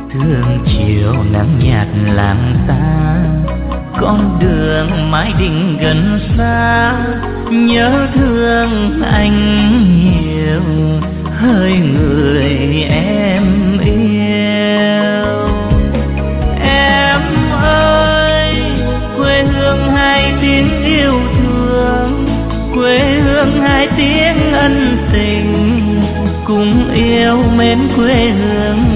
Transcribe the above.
thương chiều nắng nhạt làng xa, con đường mãi định gần xa, nhớ thương anh nhiều hỡi người em yêu. Em ơi quê hương hai tiếng yêu thương, quê hương hai tiếng ân tình, cùng yêu mến quê hương